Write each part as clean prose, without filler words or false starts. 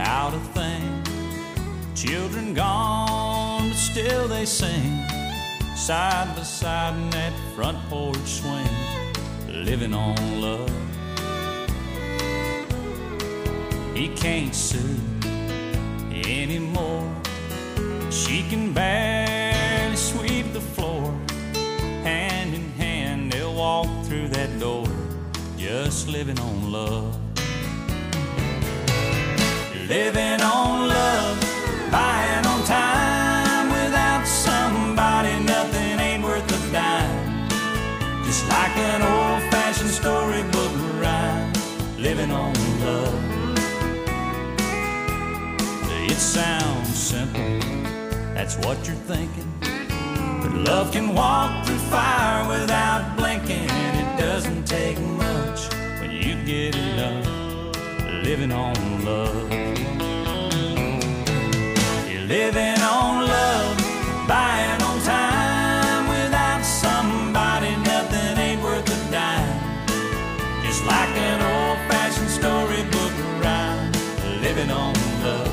without a thing. Children gone, but still they sing, side by side in that front porch swing, living on love. He can't sue anymore. She can barely sweep the floor. Hand in hand they'll walk through that door, just living on love. Living on love, buying on time. Without somebody nothing ain't worth a dime. Just like an old-fashioned storybook rhyme, living on love. It sounds simple, that's what you're thinking, but love can walk through fire without blinking. It doesn't take much when you get enough, living on love. You're living on love, buying on time. Without somebody nothing ain't worth a dime. Just like an old-fashioned storybook rhyme, living on love.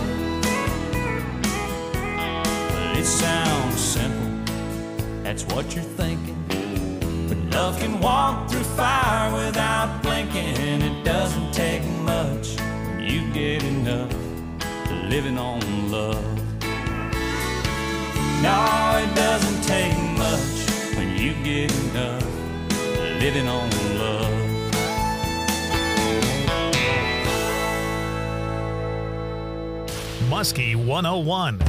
It sounds simple, that's what you're thinking, but love can walk through fire without blinking. It doesn't take much when you get enough, living on love. No, it doesn't take much when you get enough, living on love. Muskie 101.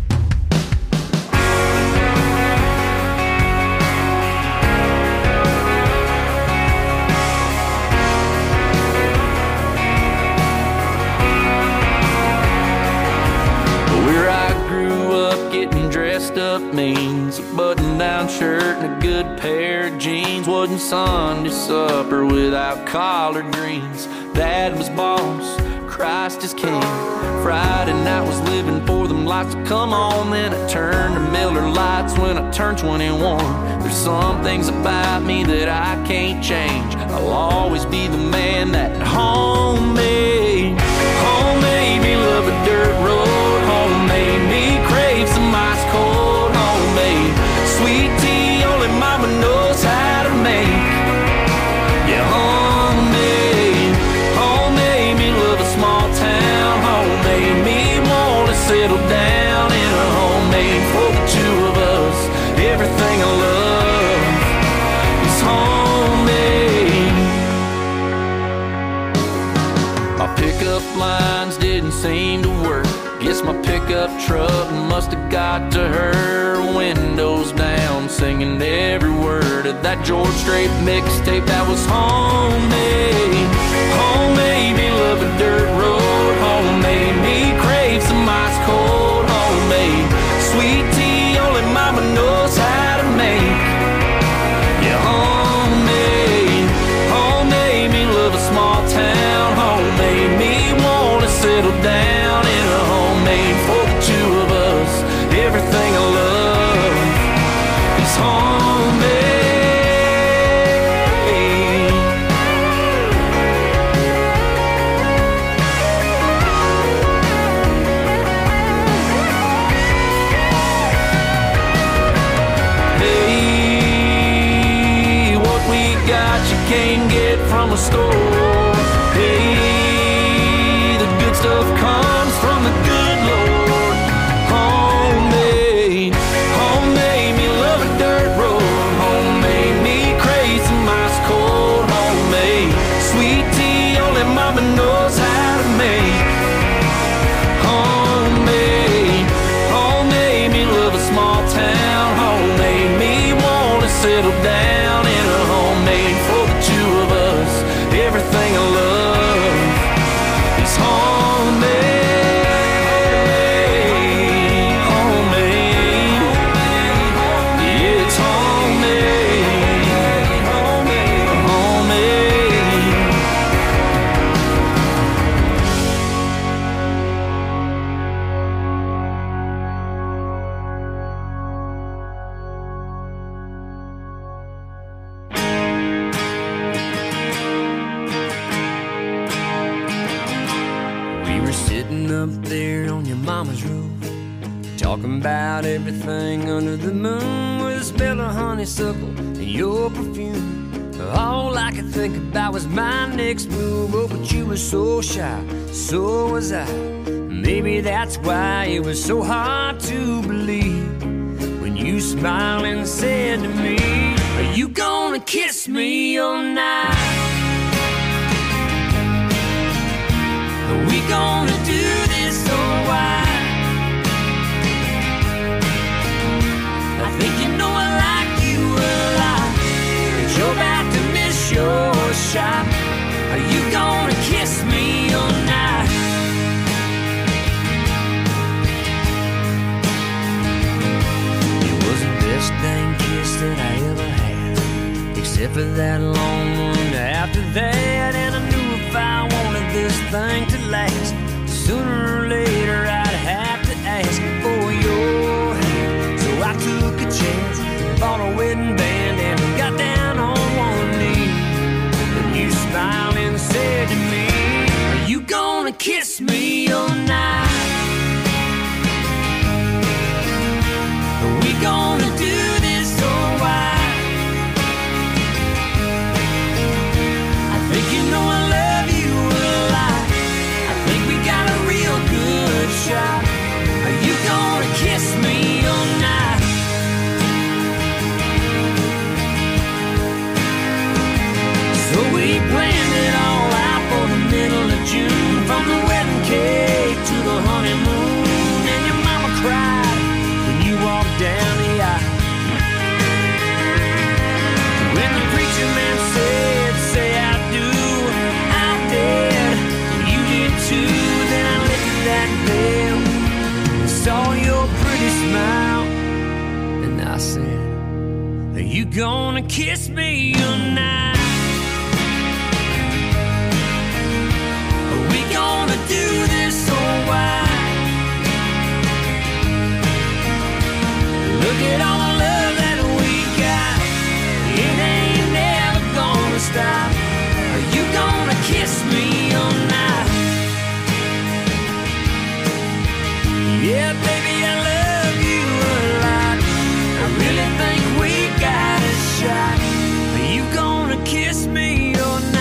Where I grew up, getting dressed up means a button-down shirt and a good pair of jeans. Wasn't Sunday supper without collard greens. Dad was boss, Christ is king. Friday night was living for them lights to come on. Then I turned to Miller Lights when I turned 21. There's some things about me that I can't change. I'll always be the man that home made. Home made me love a dirt road. Home made me crave some ice cold. Home made sweet tea only mama knows how to make. Yeah, home made me love a small town. Home made me want to settle down in a homemade for the two of us. Everything I love is homemade. My pickup lines didn't seem to work. Guess my pickup truck must have got to her. Windows down, singing every word of that George Strait mixtape that was homemade. Homemade me love a dirt road. Homemade me crave some ice cold. Homemade sweet tea only mama knows how to make. Yeah, homemade me love a small town. Homemade me want to settle down in a homemade for the two of us. Everything I love is homemade. Hey, what we got you can't get from a store. Hey, the good stuff comes from the good Lord. Homemade me love a dirt road. Homemade me crave some ice cold. Homemade sweet tea only mama knows how to make. Homemade me love a small town. Homemade me want to settle down in a homemade for the two of us. Everything We were sitting up there on your mama's roof, talking about everything under the moon, with the smell of honeysuckle and your perfume. All I could think about was my next move. Oh, but you were so shy, so was I. Maybe that's why it was so hard to believe when you smiled and said to me, are you gonna kiss me all night? Are we gonna do this or why? I think you know I like you a lot, but you're about to miss your shot. Are you gonna kiss me all night? It was the best dang kiss that I ever had, except for that long one after that. And I knew if I wanted this thing to last, sooner or later I'd have to ask for your hand. So I took a chance, bought a wedding band, and got down on one knee. And you smiled and said to me, are you gonna kiss me all night? Are we gonna do this or why? I think you know I love you a lot. I think we got a real good shot. Are you gonna kiss me all night? So we planned it all out for the middle of June, from the wedding cake to the honeymoon. And your mama cried when you walked down the aisle. When the preacher man said, say I do, I did, you did too. Then I lifted that veil and saw your pretty smile, and I said, are you gonna kiss me all night? Are we gonna do this or why? Look at all the love that we got, it ain't never gonna stop. Are you gonna kiss me all night? Yeah, baby, I love you a lot. I really think we got a shot. Are you gonna kiss me all night?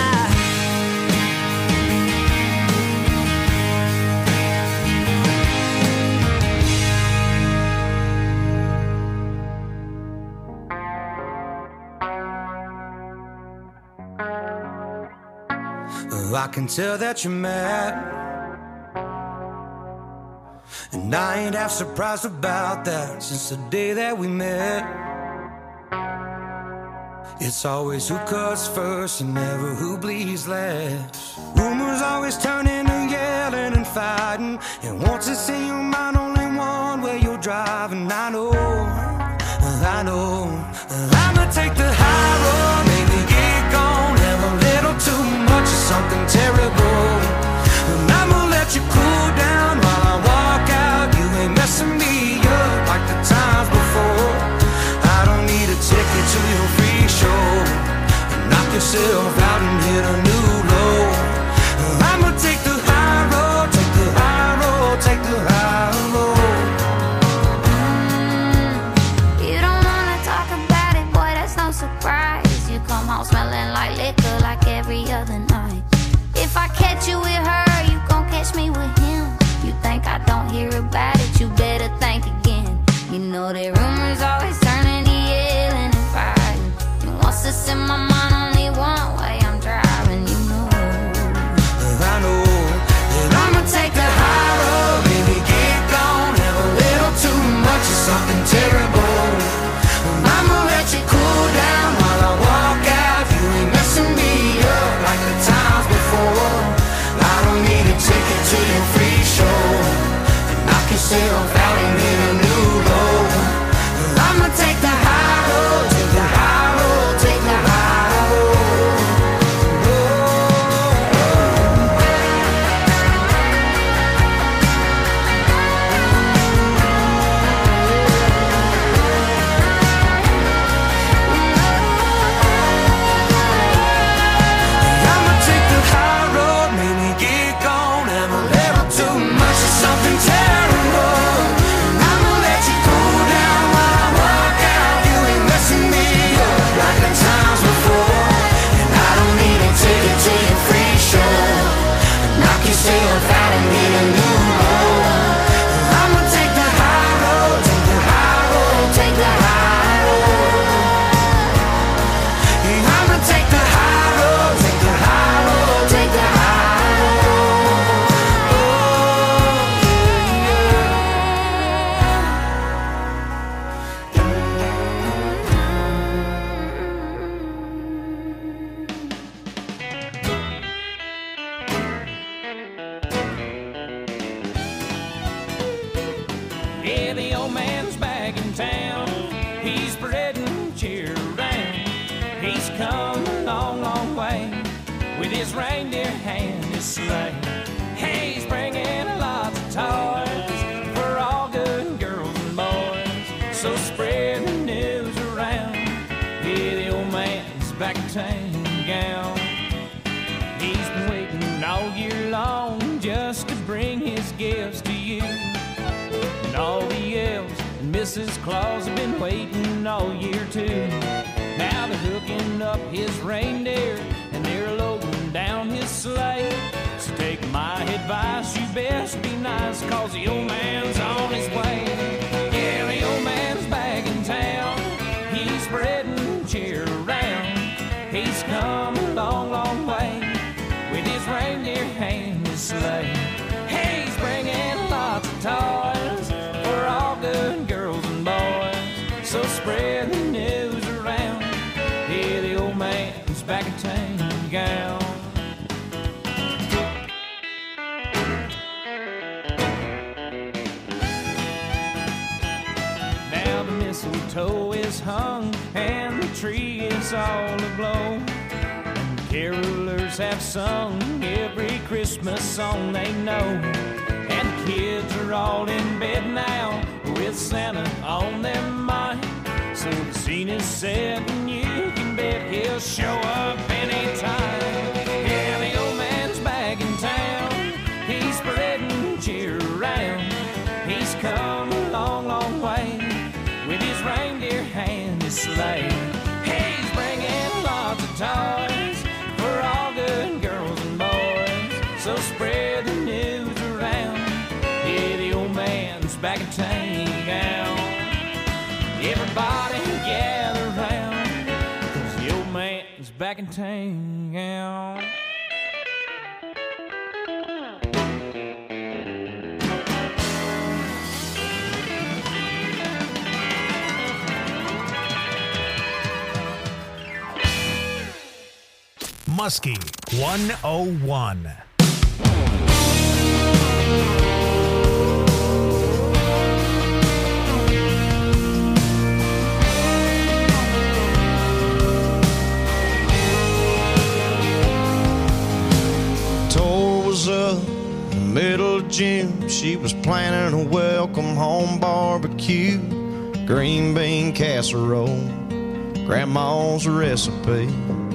I can tell that you're mad, and I ain't half surprised about that. Since the day that we met, it's always who cuts first and never who bleeds last. Rumors always turning and yelling and fighting, and once it's in your mind, only one way you're driving. I know I'ma take the high road, maybe get gone, have a little too much of something terrible, and I'ma let you cool down while I walk out. You ain't messing me up like the times before. I don't need a ticket to your free show, and knock yourself out and hit a new low. I'ma take the high road, take the high road, take the high road. Surprise, you come home smelling like liquor like every other night. If I catch you with her, you gon' catch me with him. You think I don't hear about it, you better think again. You know that rumors always turning to yelling and fighting, and once it's in my mind, only one way I'm driving. You know I know that I'ma take the high road, baby, get gone, have a little too much of something terrible. I'ma let you cool down while I walk out. You ain't messing me up like the times before. I don't need a ticket to your free show, and knock yourself out and hit a new low. I'ma take the high road, take the high road, take the high road. I'ma take the high road, maybe get gone, have a little yourself out and get a new road. I'ma take the high road, take the high road, take the high road. Yeah, I'ma take the high road, take the high road, take the high road. Yeah, the old man's back in town. He's spreading cheer around. He's come a long, long way with his reindeer and his sleigh. Hey, he's bringing lots of toys for all good girls and boys. So spread the news around. Yeah, the old man's back in town. He's been waiting all year long just to bring his gifts to you. And all the elves and Mrs. Claus have been waiting all year too. Now they're hooking up his reindeer and they're loading down his sleigh. So take my advice, you best be nice, cause the old man's on his way. Yeah, the old man's back in town. He's spreading cheer around. He's come a long, long way with his reindeer and his sleigh. Hey, he's bringing lots of toys for all good girls and boys. So spread the news around. Yeah, the old man's back in town, gal. Now the mistletoe is hung and the tree is all aglow. And the carolers have sung every Christmas song they know. And the kids are all in bed now with Santa on their mind. So the scene is set and you can bet he'll show up anytime. Yeah, the old man's back in town. He's spreading cheer around. He's come a long, long way with his reindeer and his sleigh. Hey, he's bringing lots of toys for all good girls and boys. So spread the news around. Yeah, the old man's back in town. Everybody gather round, cause the old man's back in town. Muskie 101. Up in the middle of June, she was planning a welcome home barbecue, green bean casserole, grandma's recipe.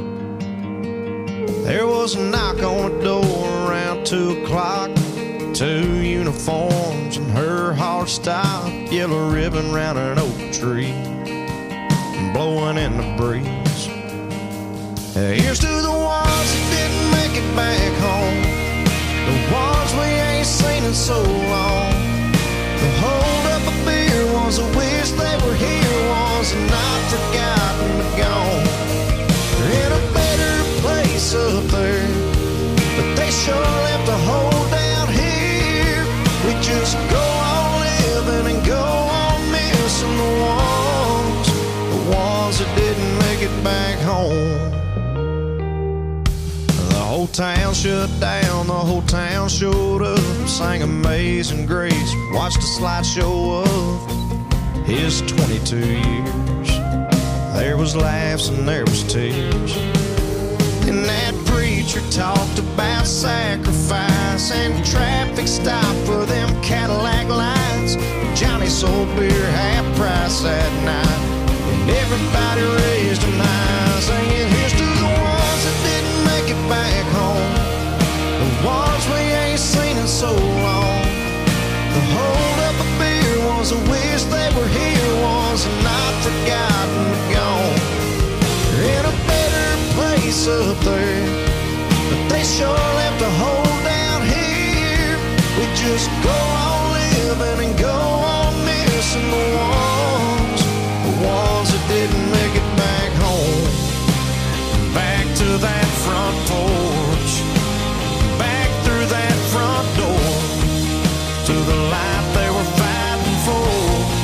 There was a knock on the door around 2 o'clock. 2 uniforms and her heart stopped, yellow ribbon round an oak tree, blowing in the breeze. Here's to the ones that didn't make it back home, the ones we ain't seen in so long. The hold up a beer ones that wish they were here, ones that not forgotten but gone. They're in a better place up there, but they sure left a hole down here. We just go on living and go on missing the ones that didn't make it back home. The whole town shut down, the whole town showed up, sang Amazing Grace, watched a slideshow of his 22 years. There was laughs and there was tears, and that preacher talked about sacrifice and traffic stop for them Cadillac lights. Johnny sold beer half price that night, and everybody raised an eye, singing here's to the ones that didn't make it back home, the ones we ain't seen in so long. The hold up a beer ones that wish they were here, ones that not forgotten but gone. They're in a better place up there, but they sure left a hole down here. just go on living and go on missing the ones that didn't make it back home. Back to that front porch, back through that front door, to the life they were fighting for.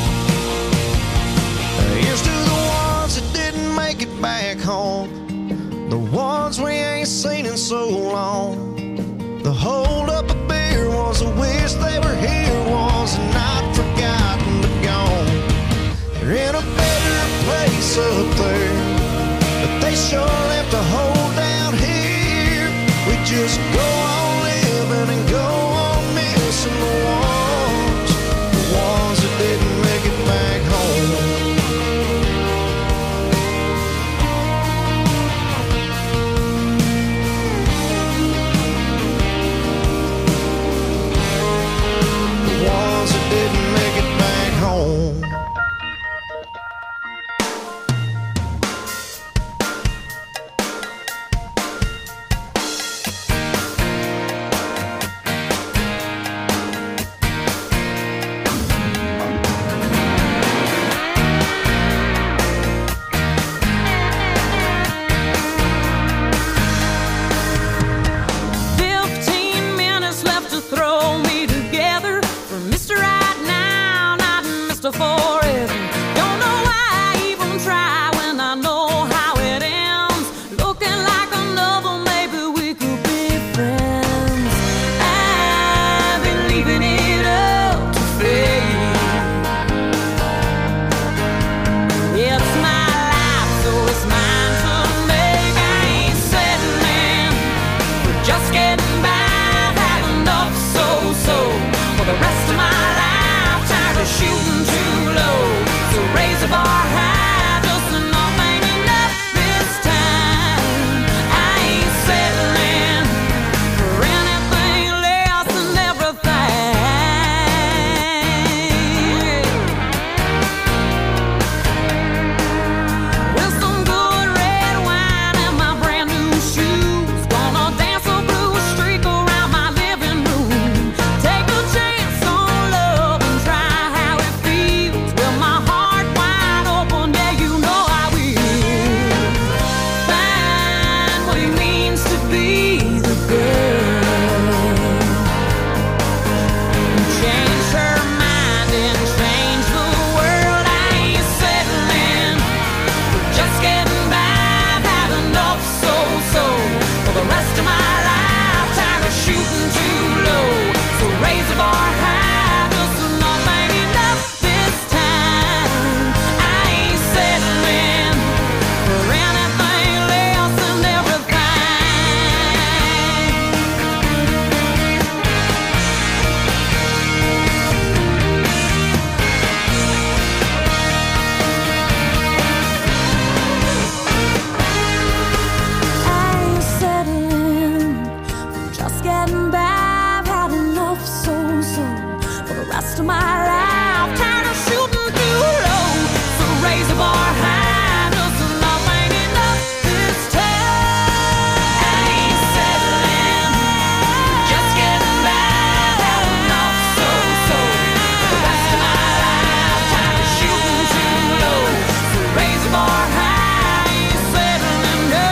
Here's to the ones that didn't make it back home, the ones we ain't seen in so long. The hold up a beer was a wish they were here, was not forgotten but gone. They're in a better place up there, but they sure left a hole down here. We just go on living and go on missing the ones that didn't make it back home. Didn't make it back home. Forever. Don't know why I even try when I know how it ends. Looking like a novel, maybe we could be friends. I've been leaving it up to fate. It's my life, so it's mine to make. I ain't settling for just getting by. Had enough so for the rest of my life. Tired of shooting too low, so raise the bar high. Just enough ain't enough this time. I ain't settling for anything less than everything. With some good red wine and my brand new shoes, gonna dance a blue streak around my living room. Take a chance on love and try how it feels. With my heart wide open, yeah, you know I will. Find what it means to be the girl. Change her mind and change the world. I ain't settling for just getting by. I've had enough so for the rest of my life. Tired of shooting too low, so raise the bar high. Just enough ain't enough this time. I ain't settling for anything less than I ain't settling for just getting by. I've had enough so for the rest of my life. Tired of shooting too low, so raise the bar high. Just enough ain't enough this time. I ain't settling for just getting by. I've had enough so for the rest of my life. Tired of shooting too low, so raise the bar high. I ain't settling, no.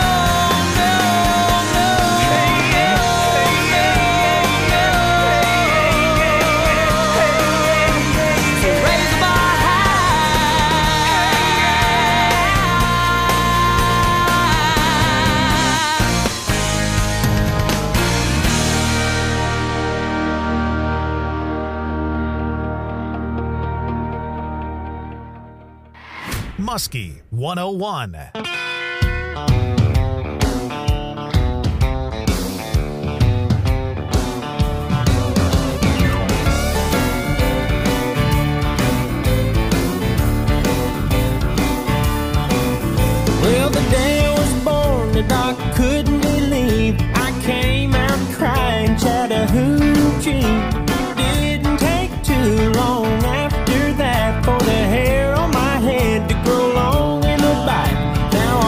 So raise the bar Muskie 101. Well, the day I was born, the doc couldn't believe I came out crying Chattahoochee. Didn't take too long after that for the hair on my head to grow long in a bite. Now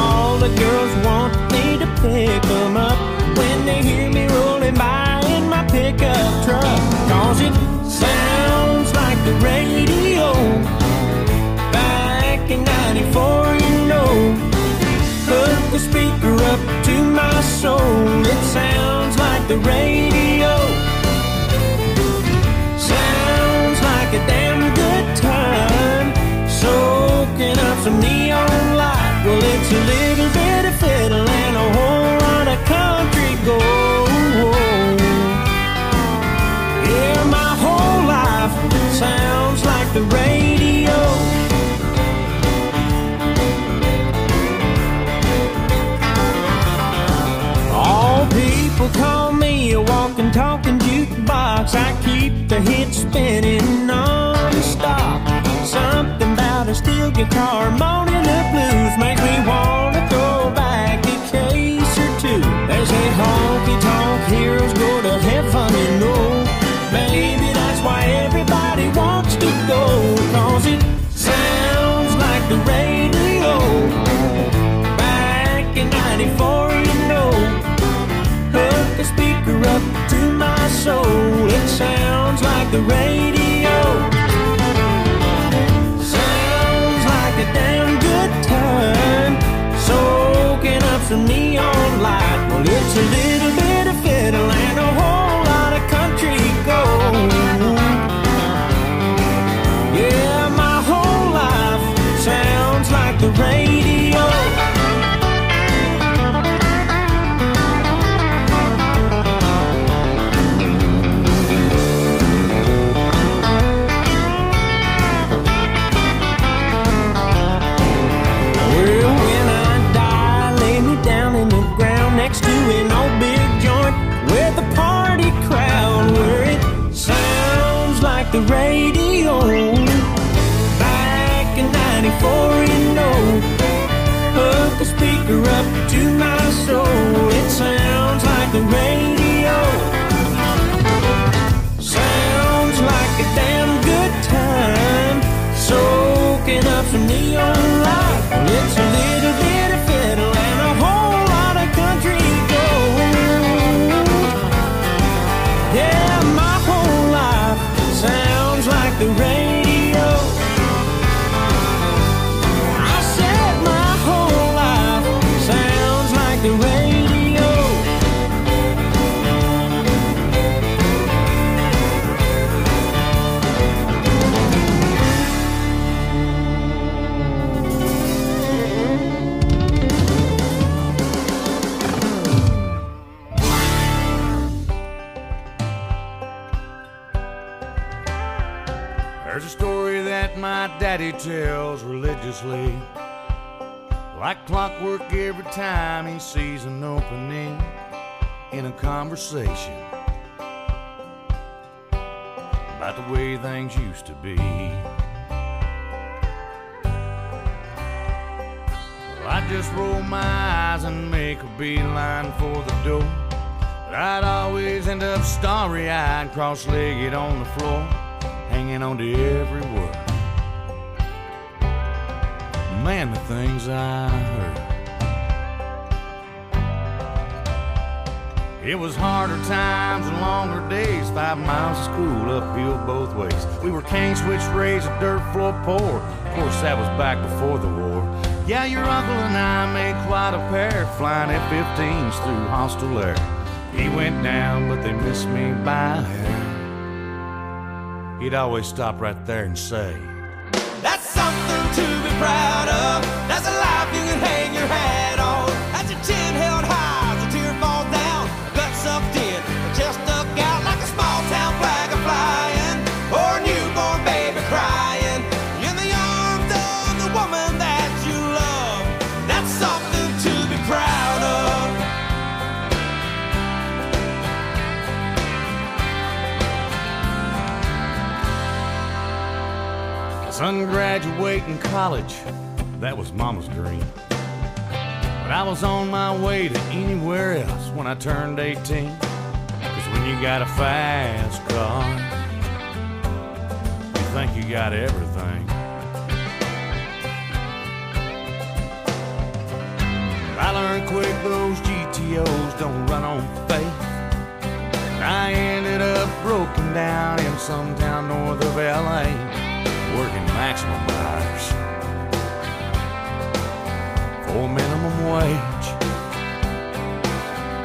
soul. It sounds like the radio. Sounds like a damn good time. Soaking up some neon light. Well, it's a little bit of fiddle and a whole lot of country gold. Yeah, my whole life sounds like the radio. All people call me a walking, talking jukebox. I keep the hits spinning non-stop. Something about a steel guitar moaning the blues makes me wanna throw back a case or two. They say honky-tonk heroes go to heaven, you know. Maybe that's why everybody wants to go, 'cause it sounds like the radio. Back in 94, you know. Hook the speaker up to my soul. It sounds like the radio. Sounds like a damn good time. Soaking up some neon light. Well, it's a little bit of fiddle and a whole lot of country gold. Yeah, my whole life sounds like the radio. Well, when I die, lay me down in the ground next to an old big joint with a party crowd, where it sounds like the radio. Back in 94, you know. Hook the speaker up to my soul. It sounds like the radio. Sounds like a damn good time. Soaking up some neon light. Well, it's a little bit of fiddle and a whole lot of country gold. Yeah, my whole life sounds like the radio. I said my whole life sounds like the radio. There's a story that my daddy tells religiously, like clockwork every time he sees an opening in a conversation about the way things used to be. Well, I'd just roll my eyes and make a beeline for the door, but I'd always end up starry-eyed, cross-legged on the floor, hanging on to every word. Man, the things I heard. It was harder times and longer days, 5 miles of school uphill both ways. We were cane switch raised, a dirt floor poor. Of course, that was back before the war. Yeah, your uncle and I made quite a pair, flying F-15s through hostile air. He went down, but they missed me by a hair. He'd always stop right there and say, "That's something to be proud of. That's a life you can hang your hat on. That's your chin held high as a tear falls down. Gut sucked in, a chest stuck out like a small town flag a flying, or a newborn baby crying in the arms of the woman that you love. That's something to be proud of." son graduating college, that was Mama's dream. But I was on my way to anywhere else when I turned 18. 'Cause when you got a fast car, you think you got everything. I learned quick those GTOs don't run on faith. I ended up broken down in some town north of LA, working maximum hours for minimum wage.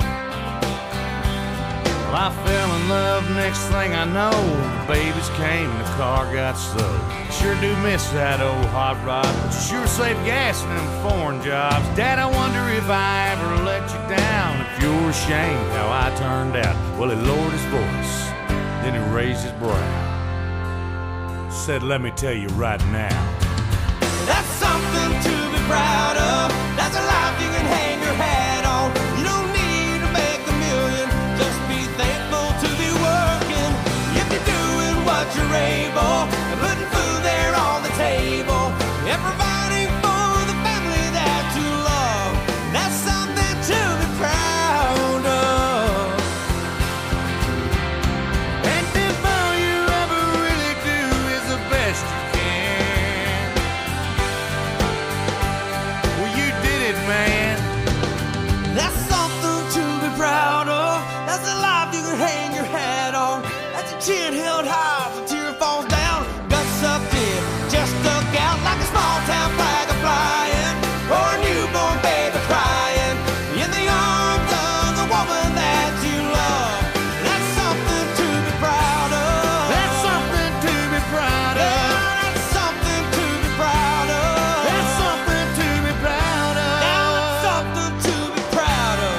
Well, I fell in love, next thing I know, the babies came and the car got sold. Sure do miss that old hot rod, but you sure save gas in them foreign jobs. Dad, I wonder if I ever let you down, if you're ashamed how I turned out. Well, he lowered his voice, then he raised his brow, said, let me tell you right now, that's something to be proud of. That's a life you can hang your hat on. You don't need to make a million, just be thankful to be working. If you're doing what you're able, and putting food there on the table, and providing for the family that you love, that's something to be proud of. and if all you ever really do is the best you can, well, you did it, man. That's something to be proud of. That's a life you can hang your hat on. That's a chin held high as a tear falls down. Guts sucked in, just stuck out like a small town flag a flying, or a newborn baby crying in the arms of the woman that you love. That's something to be proud of. That's something to be proud of. Yeah, that's something to be proud of. That's something to be proud of. Now that's something to be proud of.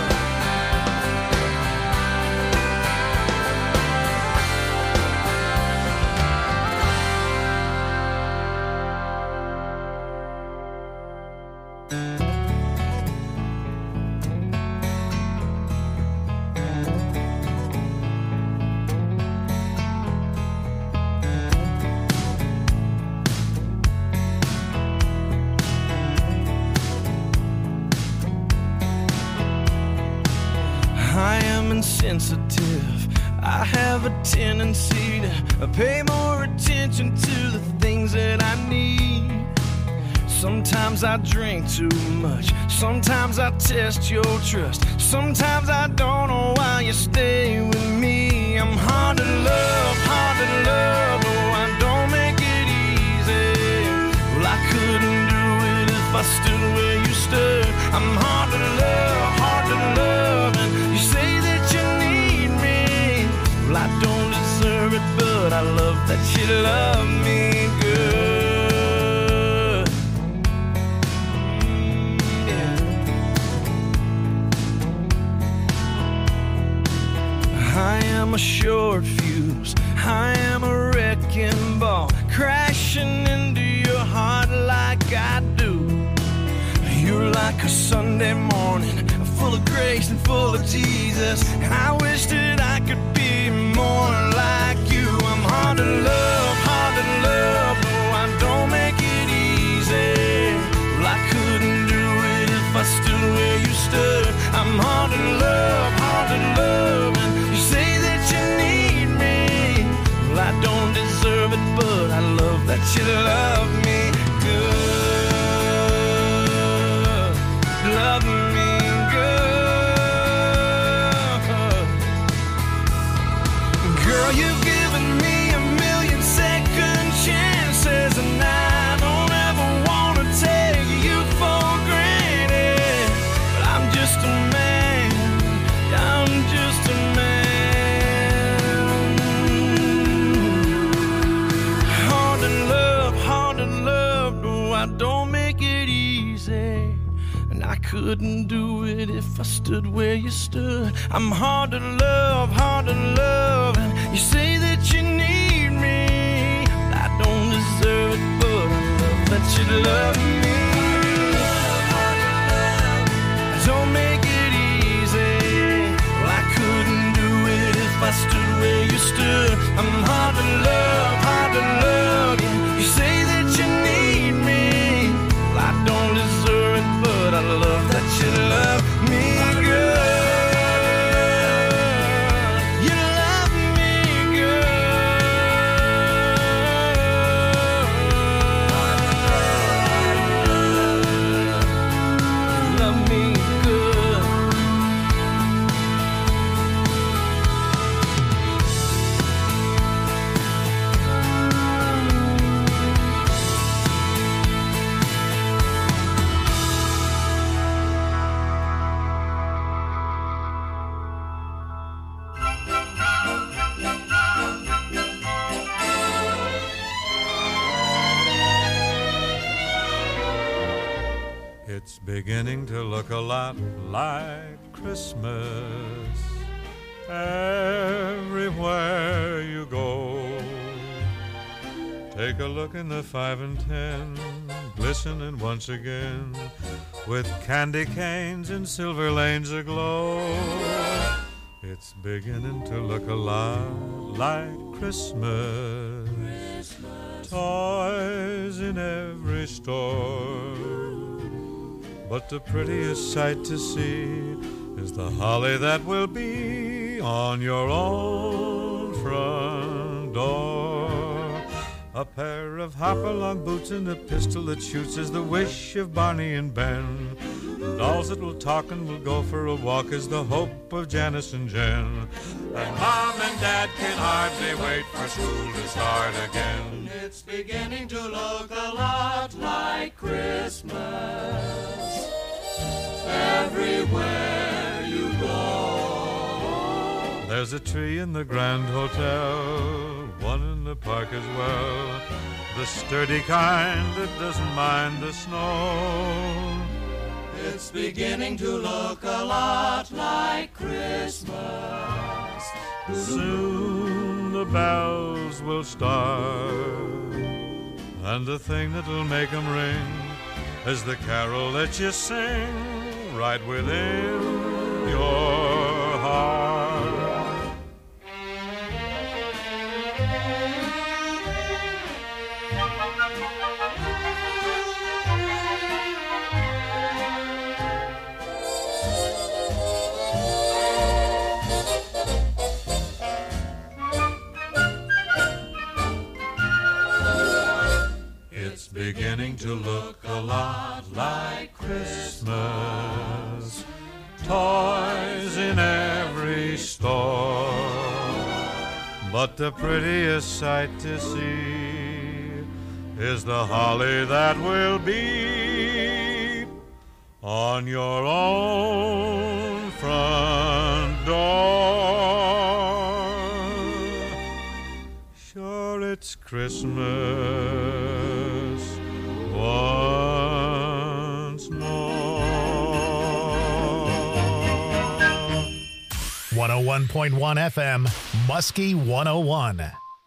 I am insensitive. I have a tendency to pay more attention to the things that I need. Sometimes I drink too much. Sometimes I test your trust. Sometimes I don't know why you stay with me. I'm hard to love, oh, I don't make it easy. Well, I couldn't do it if I stood where you stood. I'm hard to love, and you say that you need me. Well, I don't deserve it, but I love that you love me good. I am a short fuse, I am a wrecking ball, crashing into your heart like I do. You're like a Sunday morning, full of grace and full of Jesus. I wish that I could be more like you. I'm hard to love, oh, I don't make it easy. Well, I couldn't do it if I stood where you stood. I'm hard to love, and you say that you need me. Well, I don't deserve it, but I love that you love me good. Love me good. Girl, you've given me a million second chances, and I don't ever want to take you for granted. But I'm just a man, I'm just a man. Hard to love, no, I don't make it easy. And I couldn't do it if I stood where you stood. I'm hard to love, and you say that you need me. I don't deserve it, but I love that you love me. Don't make it easy. Well, I couldn't do it if I stood where you stood. I'm hard to love, yeah. You say that you need me. Well, I don't deserve it, but I love that you love me good. You love me good. beginning to look a lot like Christmas everywhere you go. Take a look in the 5 and 10, glistening once again, with candy canes and silver lanes aglow. It's beginning to look a lot like Christmas. Toys in every store, but the prettiest sight to see is the holly that will be on your own front door. A pair of hop-along boots and a pistol that shoots is the wish of Barney and Ben. Dolls that will talk and will go for a walk is the hope of Janice and Jen. And Mom and Dad can hardly wait for school to start again. It's beginning to look a lot like Christmas everywhere you go. There's a tree in the Grand Hotel, one in the park as well, the sturdy kind that doesn't mind the snow. It's beginning to look a lot like Christmas. Soon the bells will start, and the thing that'll make them ring is the carol that you sing right within your heart. It's beginning to look a lot like Christmas. Toys in every store, but the prettiest sight to see is the holly that will be on your own front door. Sure, it's Christmas once more. 101.1 FM, Muskie 101.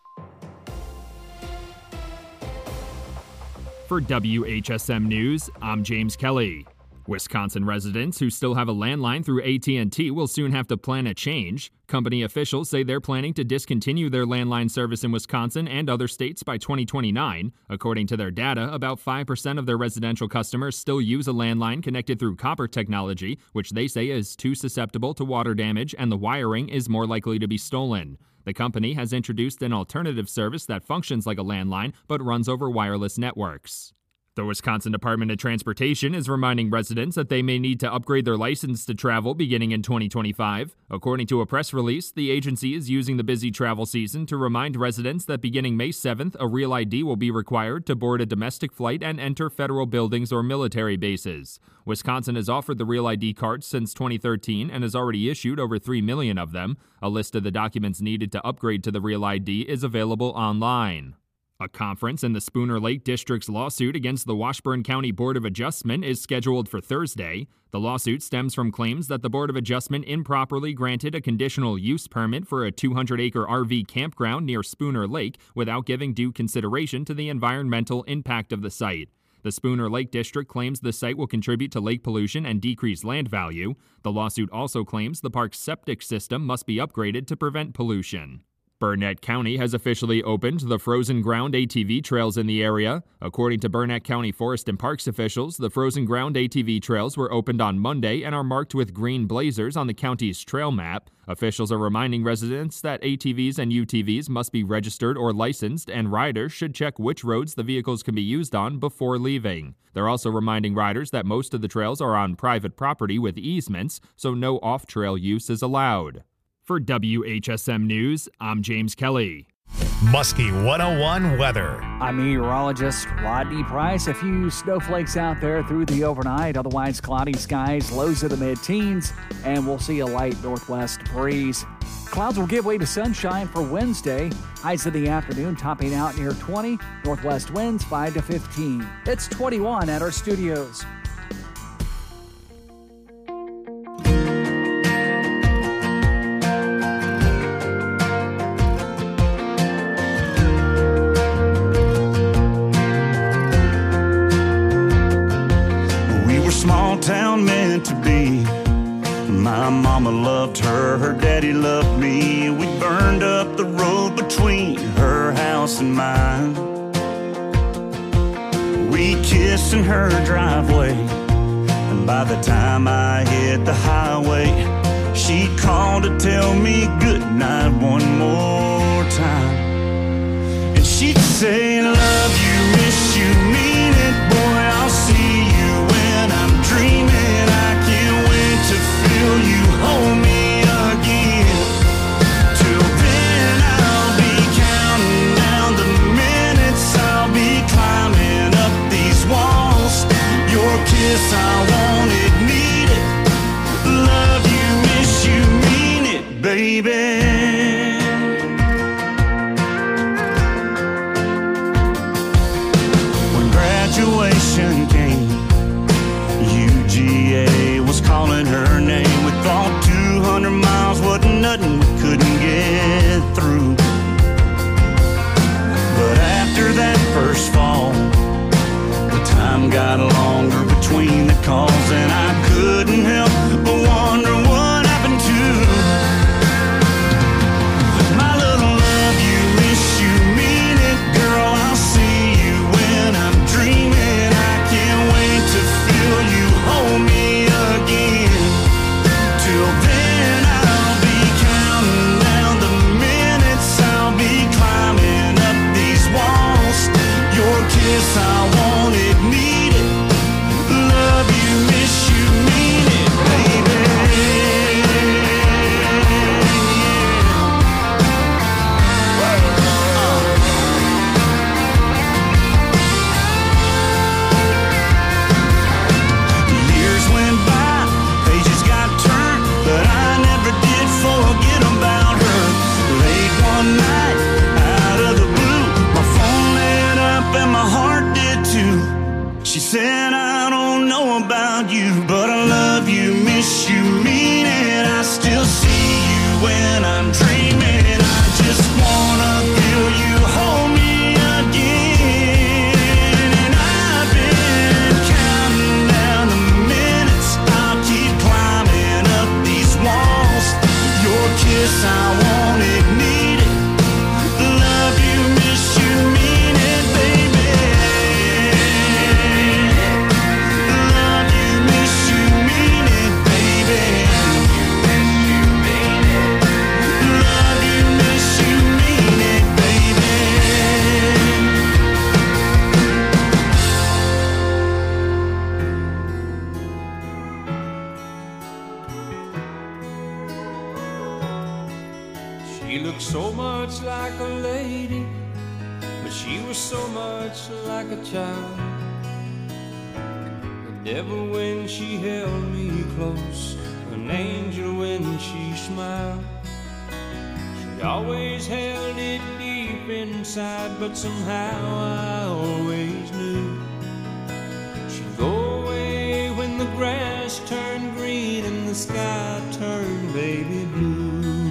For WHSM News, I'm James Kelly. Wisconsin residents who still have a landline through AT&T will soon have to plan a change. Company officials say they're planning to discontinue their landline service in Wisconsin and other states by 2029. According to their data, about 5% of their residential customers still use a landline connected through copper technology, which they say is too susceptible to water damage and the wiring is more likely to be stolen. The company has introduced an alternative service that functions like a landline but runs over wireless networks. The Wisconsin Department of Transportation is reminding residents that they may need to upgrade their license to travel beginning in 2025. According to a press release, the agency is using the busy travel season to remind residents that beginning May 7th, a Real ID will be required to board a domestic flight and enter federal buildings or military bases. Wisconsin has offered the Real ID card since 2013 and has already issued over 3 million of them. A list of the documents needed to upgrade to the Real ID is available online. A conference in the Spooner Lake District's lawsuit against the Washburn County Board of Adjustment is scheduled for Thursday. The lawsuit stems from claims that the Board of Adjustment improperly granted a conditional use permit for a 200-acre RV campground near Spooner Lake without giving due consideration to the environmental impact of the site. The Spooner Lake District claims the site will contribute to lake pollution and decrease land value. The lawsuit also claims the park's septic system must be upgraded to prevent pollution. Burnett County has officially opened the frozen ground ATV trails in the area. According to Burnett County Forest and Parks officials, the frozen ground ATV trails were opened on Monday and are marked with green blazers on the county's trail map. Officials are reminding residents that ATVs and UTVs must be registered or licensed, and riders should check which roads the vehicles can be used on before leaving. They're also reminding riders that most of the trails are on private property with easements, so no off-trail use is allowed. For WHSM News, I'm James Kelly. Muskie 101 weather. I'm meteorologist Rodney Price. A few snowflakes out there through the overnight. Otherwise, cloudy skies, lows of the mid-teens, and we'll see a light northwest breeze. Clouds will give way to sunshine for Wednesday. Highs in the afternoon topping out near 20. Northwest winds 5 to 15. It's 21 at our studios. town meant to be. My mama loved her, her daddy loved me. We burned up the road between her house and mine. We kissed in her driveway, and by the time I hit the highway, she called to tell me goodnight one more time. And she'd say, love you, miss you, mean it, boy, I'll see you when I'm dreaming. I can't wait to feel you hold me again. Till then I'll be counting down the minutes, I'll be climbing up these walls. Your kiss, I want it, need it. Love you, miss you, mean it, baby. When graduation came, UGA was calling her name. We thought 200 miles wasn't nothing, we couldn't get through. But after that first fall, the time got longer between the calls, and I couldn't help but wonder what happened to my little love you, miss you, mean it, girl, I'll see you when I'm dreaming. I can't wait to feel you hold me again. Till then I'll be counting down the minutes, I'll be climbing up these walls. Your kiss, I want it, need it. Love you, miss you, mean it, baby. Years went by, pages got turned, but I never did forget about her. Late one night, out of the blue, my phone lit up and my heart did too. She said, I don't know about you, but I love you, miss you, mean it. I still see you when I'm dreaming. I just wanna feel you hold me again. And I've been counting down the minutes, I'll keep climbing up these walls. Your kiss, I want it, need it. Love you, miss you, mean it, baby. Love you, miss you, mean it, baby. Love you, miss you, mean it, baby. She looked so much like a lady, but she was so much like a child. The devil when she held me close, an angel when she smiled. She always held it deep inside, but somehow I always knew she'd go away when the grass turned green and the sky turned baby blue.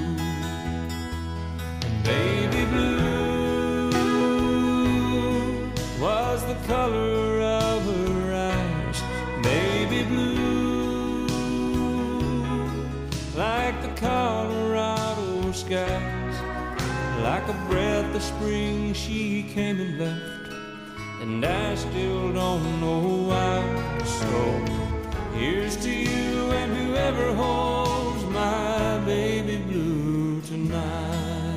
Baby blue was the color of her eyes. Baby blue, like the Colorado skies. Like a breath of spring she came and left, and I still don't know why. So here's to you and whoever holds my baby blue tonight.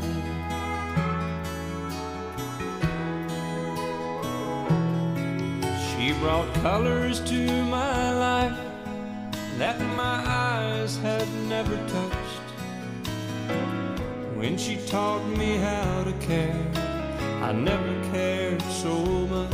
She brought colors to my life that my eyes had never touched. When she taught me how to care, I never cared so much.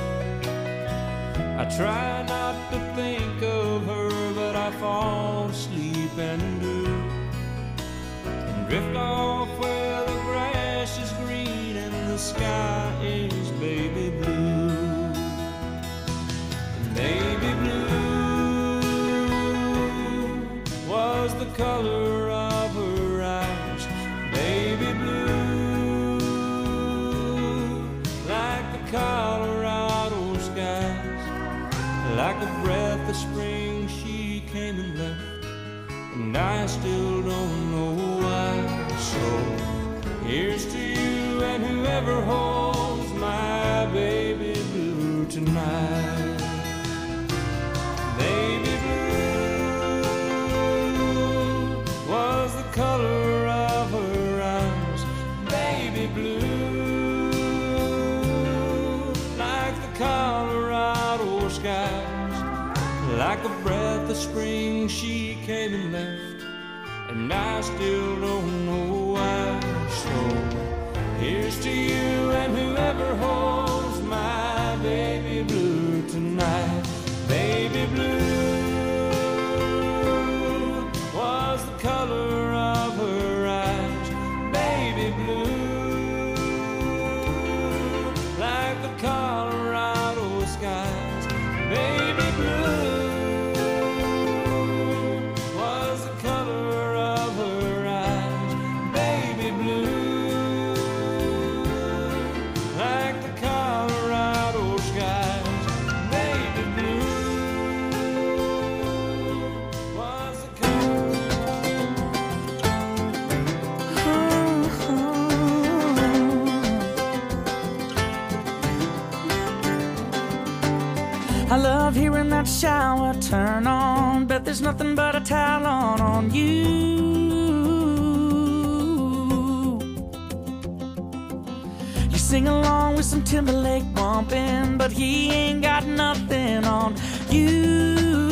I try not to think of her, but I fall asleep and do, and drift off where the grass is green and the sky is baby blue. Baby blue was the color of her eyes. Baby blue, like the Colorado skies. Like a breath of spring and I still don't know why. So here's to you and whoever holds my baby blue tonight. Baby blue was the color of her eyes. Baby blue, like the Colorado skies. Like a breath of spring she came and left, and I still don't know why. So here's to you and whoever holds my baby blue tonight. Baby blue was the color of her eyes. Baby blue, like the Colorado skies. Baby blue was the color of her eyes. Baby blue, like the Colorado skies. Baby blue was the I love hearing that shower turn on. Bet there's nothing but a towel on you. You sing along with some Timberlake bumping, but he ain't got nothing on you.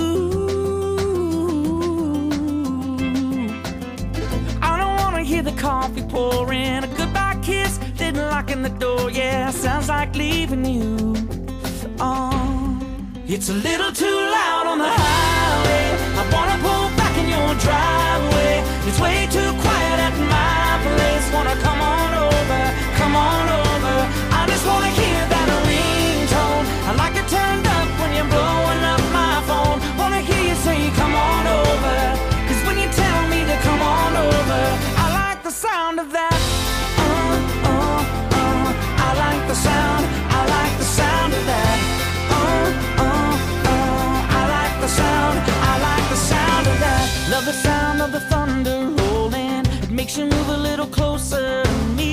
I don't wanna hear the coffee pouring, a goodbye kiss, then locking the door. Yeah, sounds like leaving you. It's a little too loud on the highway. I wanna pull back in your driveway. It's way too quiet at my place. Wanna come on over, come on over. I just wanna hear that ringtone. I like it turned up when you're blowing up my phone. Wanna hear you say come on over, 'cause when you tell me to come on over, I like the sound of that. I like the sound, I like the sound of that. I like the sound of that. Love the sound of the thunder rolling. It makes you move a little closer to me.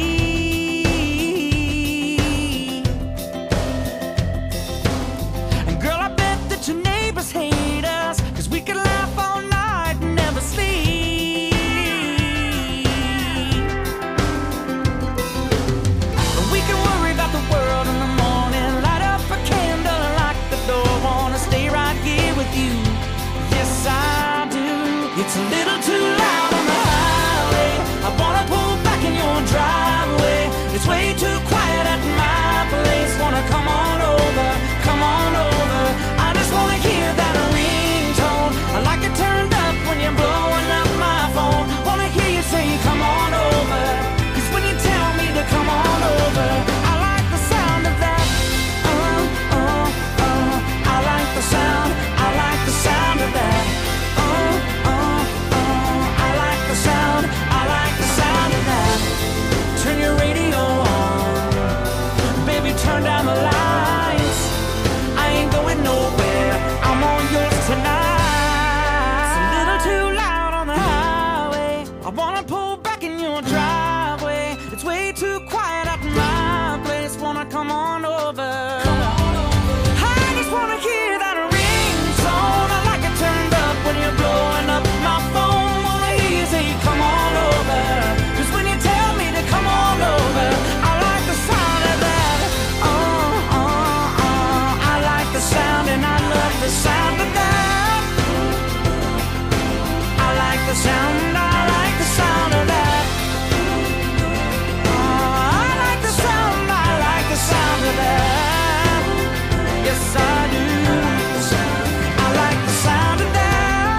And girl, I bet that your neighbors hate us, 'cause we could laugh all night and never sleep. We can worry about the world in the morning. Light up a candle, lock the door. Wanna stay right here with you. Yes, I do. It's a little too loud on the highway. I wanna pull back in your driveway. It's way too quiet at my place. Wanna come on over, come on over. I just wanna hear that ringtone. I like it turned up when you're blowing up my phone. Wanna hear you say come on over, 'cause when you tell me to come on over, I like the sound of that. I like the sound, I like the sound of that. I like the sound, I like the sound of that. Turn your radio on, baby, turn down the lights. I ain't going nowhere, I'm on yours tonight. It's a little too loud on the highway. I wanna pull back in your driveway. It's way too quiet at my place. Wanna come on over. I just wanna hear that ringtone. I like it turned up when you're blowing up my phone. Wanna hear you say come on over, 'cause when you tell me to come on over, I like the sound of that. I like the sound and I love the sound of that. I like the sound, I like the sound of that. I like the sound, I like the sound of that. Yes, I do. I like the sound of that.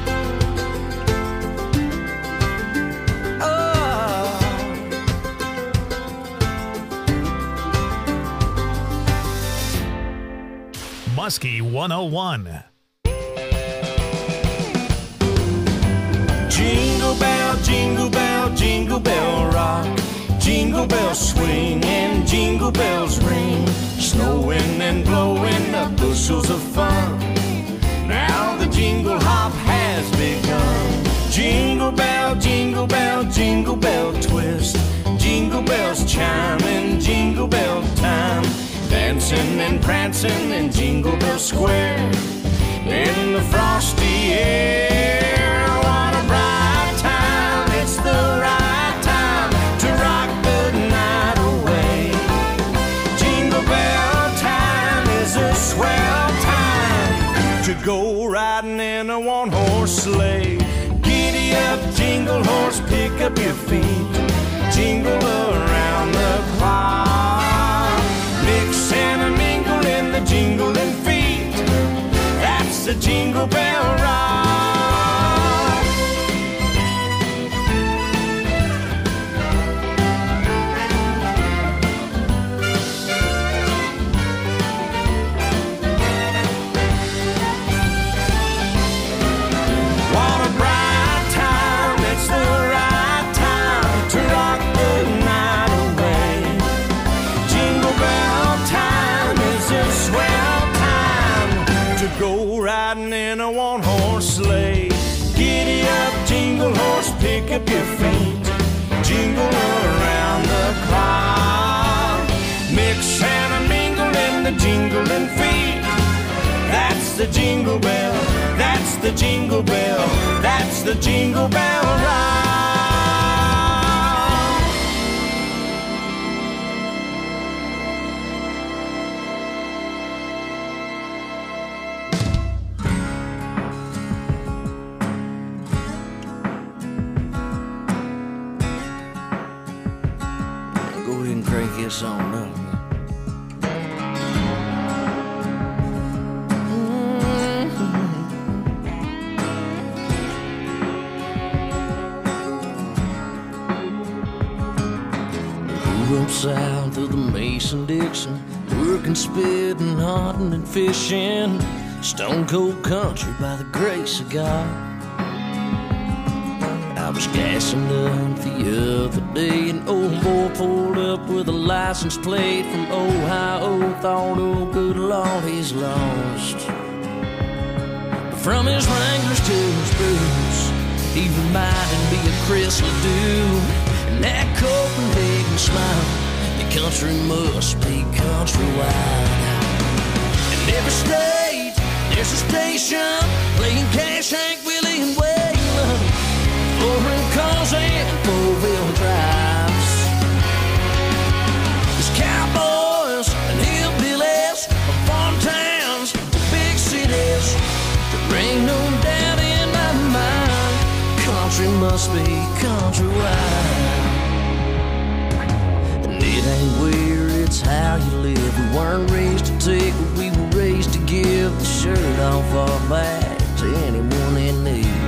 Oh. Muskie 101. Jingle bell, jingle bell, jingle bell rock. Jingle bells swing and jingle bells ring. Snowing and blowing up bushels of fun. Now the jingle hop has begun. bell twist, jingle bells chime in jingle bell time, dancing and prancing in Jingle Bell Square, in the frosty air. What a bright time, it's the right time to rock the night away. Jingle bell time is a swell time to go riding in a one-horse sleigh. Giddy up, jingle horse, pick up your feet, jingle around the clock. Mix and a mingle in the jingling feet, that's the Jingle Bell Rock. What a bright time, it's the right time to rock the night away. Jingle bell time is a swell time to go riding in a one-horse sleigh. Giddy up, jingle horse, pick up your feet, jingle around the clock. Mix and a mingle in the jingling feet, that's the Jingle Bell, that's the Jingle Bell, that's the Jingle Bell Rock. Go ahead and crank this on up. Grew up south of the Mason-Dixon, working, spitting, hunting, and fishing. Stone cold country by the grace of God. I was gassing up the other day, an old boy pulled up with a license plate from Ohio. Thought, oh good Lord, he's lost. But from his Wranglers to his boots, he reminded me of Chris Ledoux. And that Copenhagen smile, the country must be countrywide. In every state, there's a station playing Cash, Hank Willie, and Waylon, foreign cars and four-wheel drives. There's cowboys and hillbillies from farm towns to big cities. There ain't no doubt in my mind, country must be countrywide. And it ain't where, it's how you live. We weren't raised to take what we were raised to give. The shirt off our back to anyone in need.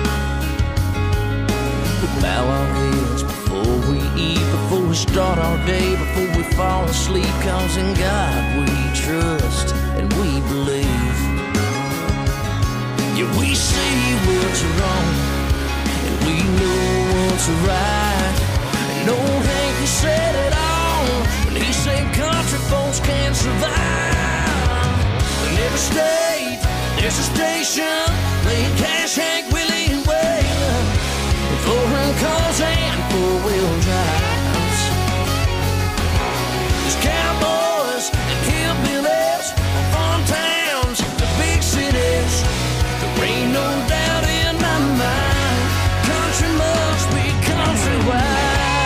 We bow our heads before we eat, before we start our day, before we fall asleep. Cause in God we trust and we believe. Yeah, we see what's wrong and we know what's right. And old Hank, he said it all when he said country folks can't survive. In every state, there's a station playing Cash, Hank Willie, and Waylon, foreign cars and four-wheel drives. There's cowboys and hillbillies from farm towns to big cities. There ain't no doubt in my mind, country must be countrywide.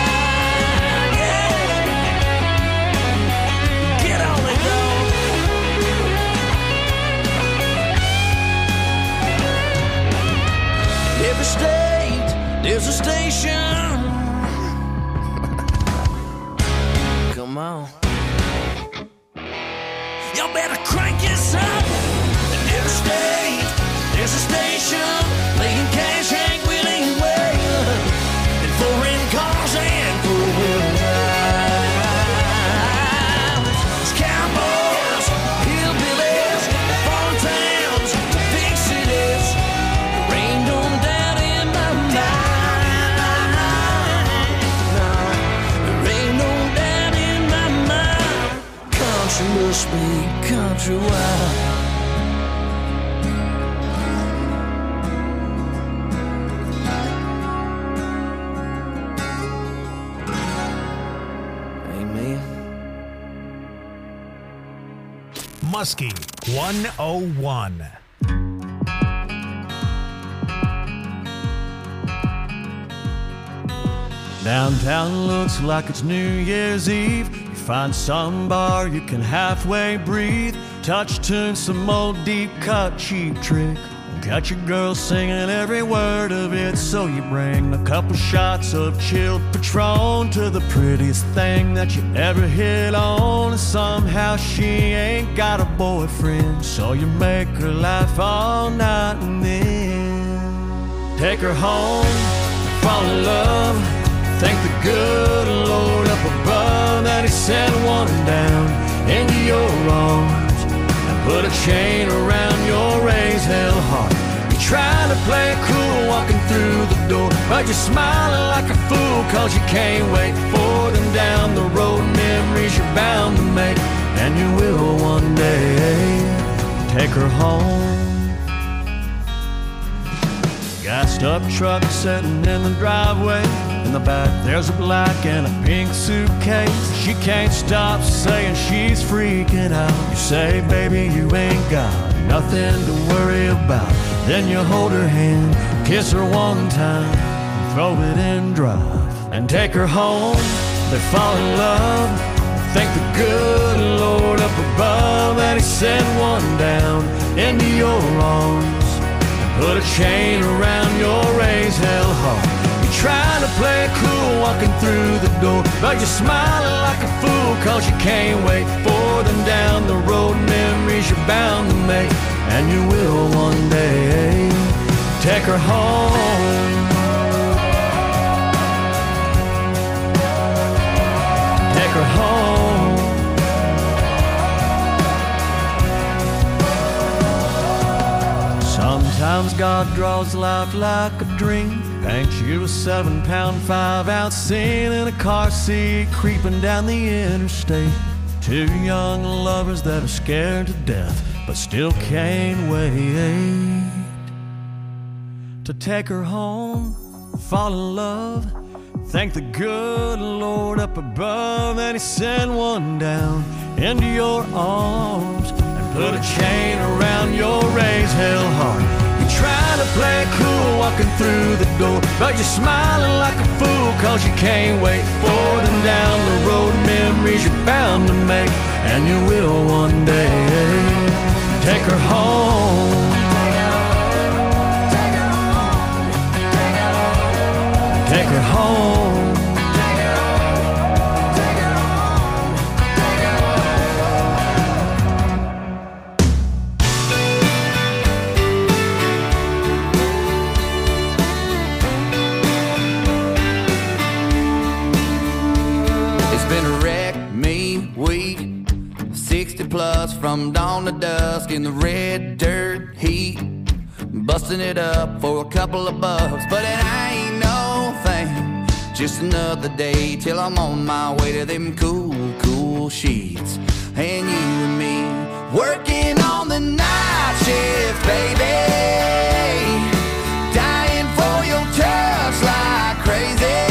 Every state, there's a station. Come on. Y'all better crank this up. In every state, there's a station playing Cash, Hank Willie, and Waylon, and foreign cars and four-wheel drives. There's cowboys, hillbillies, farm towns to big cities. There ain't no doubt in my mind. No, there ain't no doubt in my mind. Country must be countrywide. Muskie 101. Downtown looks like it's New Year's Eve. You find some bar you can halfway breathe. Touch tune, some old deep cut cheap trick. Got your girl singing every word of it. So you bring a couple shots of chilled Patron to the prettiest thing that you ever hit on. And somehow she ain't got a boyfriend, so you make her laugh all night and then take her home, fall in love. Thank the good Lord up above that he sent one down into your arms and put a chain around your raised hell heart. You're trying to play it cool walking through the door, but you're smiling like a fool cause you can't wait for them down the road. Memories you're bound to make, and you will one day take her home. Gassed up truck sitting in the driveway. In the back there's a black and a pink suitcase. She can't stop saying she's freaking out. You say, baby, you ain't got nothing to worry about. Then you hold her hand, kiss her one time, and throw it in drive and take her home. They fall in love. Thank the good Lord up above that he sent one down into your arms. Put a chain around your raised hell heart. You're trying to play it cool walking through the door, but you're smiling like a fool cause you can't wait for them down the road. Memories you're bound to make, and you will one day take her home. Take her home. Sometimes God draws life like a dream. Paints you a 7-pound 5-ounce scene in a car seat creeping down the interstate. Two young lovers that are scared to death but still can't wait to take her home, fall in love. Thank the good Lord up above that he sent one down into your arms and put a chain around your raised hell heart. You're trying to play it cool walking through the door, but you're smiling like a fool cause you can't wait for them down the road. Memories you're bound to make, and you will one day take her home. Take her home. It's been a wreck, me, week, 60 plus from dawn to dusk in the red dirt heat, busting it up for a couple of bucks, but it ain't no thing. Just another day till I'm on my way to them cool, cool sheets. And you and me working on the night shift, baby, dying for your touch like crazy,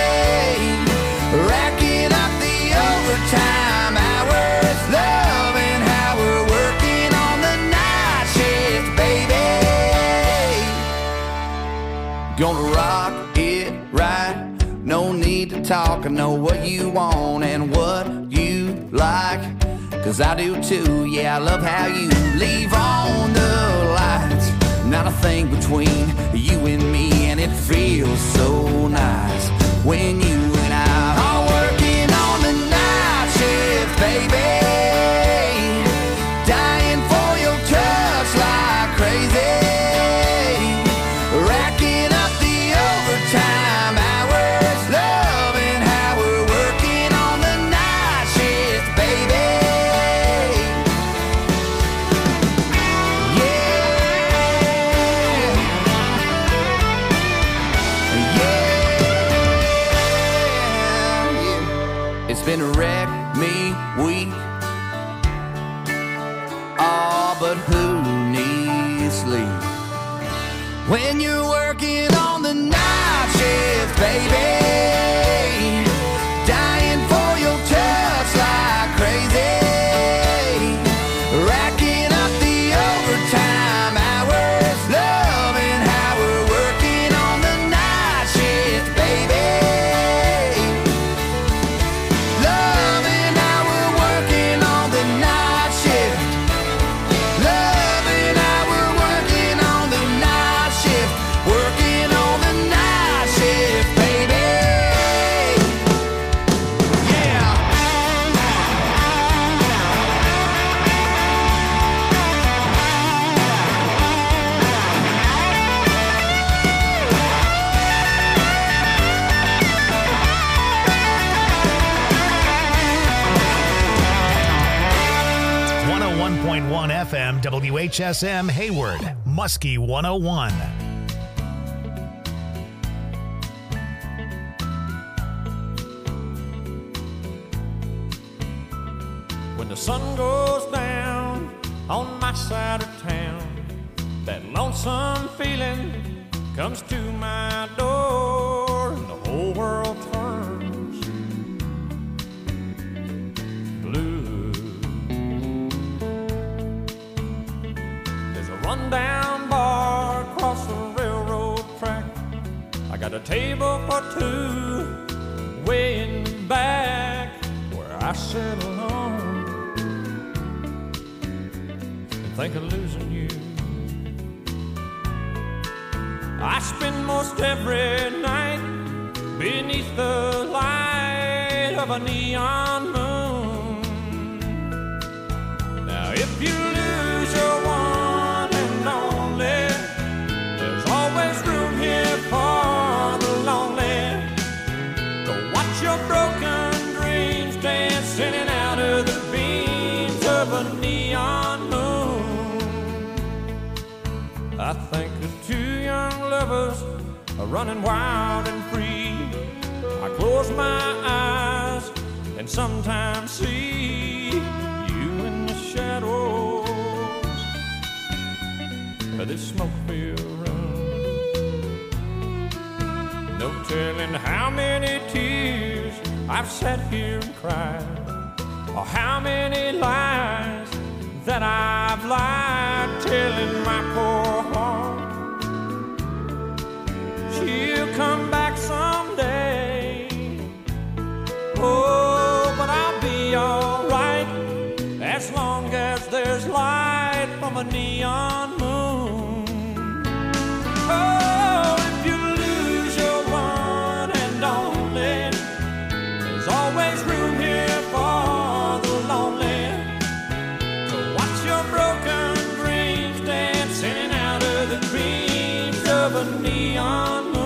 racking up the overtime hours, loving how we're working on the night shift, baby. Gonna rock it right, no need to talk. I know what you want and what you like, cause I do too. Yeah, I love how you leave on the lights. Not a thing between you and me, and it feels so nice when you and I are working on the night shift, baby, dying for your touch like crazy, racking up the overtime hours, loving how we're working on the night shift, baby. It's been a wreck, me, week. Oh, but who needs sleep when you're working on the night shift, baby, dying for your touch like crazy, 101.1 FM WHSM Hayward, Muskie 101. When the sun goes down on my side of town, that lonesome feeling comes to my door, and the whole world turns blue. There's a rundown bar across the railroad track. I got a table for two way in the back where I sit alone and think of losing you. I spend most every night beneath the light of a neon moon. Now if you lose your one and only, there's always room here for the lonely. To watch your broken dreams dancing in and out of the beams of a neon moon. I think of two young lovers are running wild and free. I close my eyes and sometimes see you in the shadows of this smoke-filled room. No telling how many tears I've sat here and cried, or how many lies that I've lied, telling my poor heart she'll come back someday. Oh, but I'll be alright as long as there's light from a neon moon. Oh, if you lose your one and only, there's always room here for the lonely. To watch your broken dreams dance in and out of the dreams of a neon moon.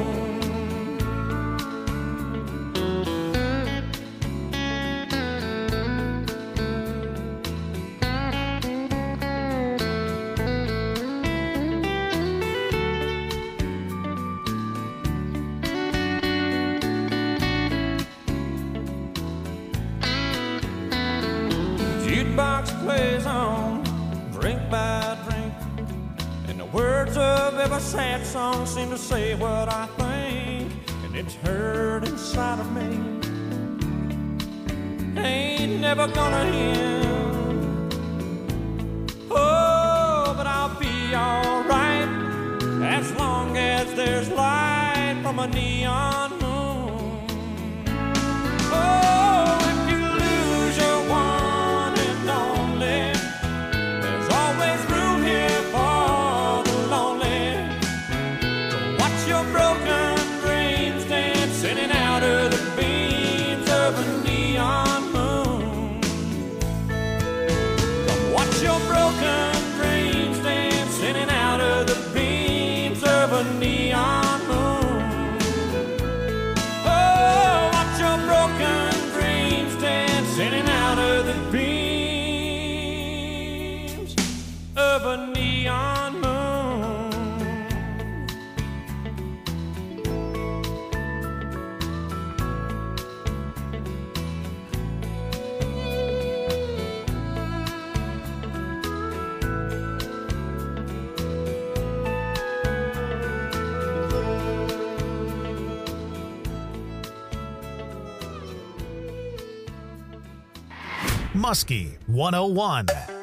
Jukebox plays on, drink by drink, and the words of every sad song seem to say what I think, and it's hurt inside of me. Ain't never gonna end. Oh, but I'll be alright as long as there's light from a neon moon. Oh, if you lose your one and only, there's always room here for the lonely. To watch your broken dreams dance in and out of the beams of a neon moon. Come watch your broken dreams dance in and out of the beams of a neon moon. Oh, watch your broken dreams dance in and out of the beams of a neon moon. Muskie 101.